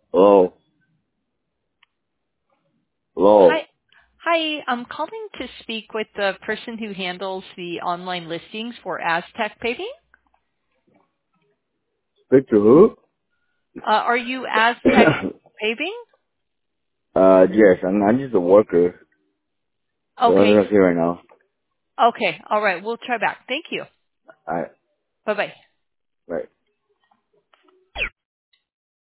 Hello? Hello? Hi. Hi, I'm calling to speak with the person who handles the online listings for Aztec Paving. Speak to who? Are you Aztec Paving? Yes, I'm just a worker. So I'm Okay. not here right now. Okay. All right. We'll try back. Thank you. Alright, Bye-bye. right.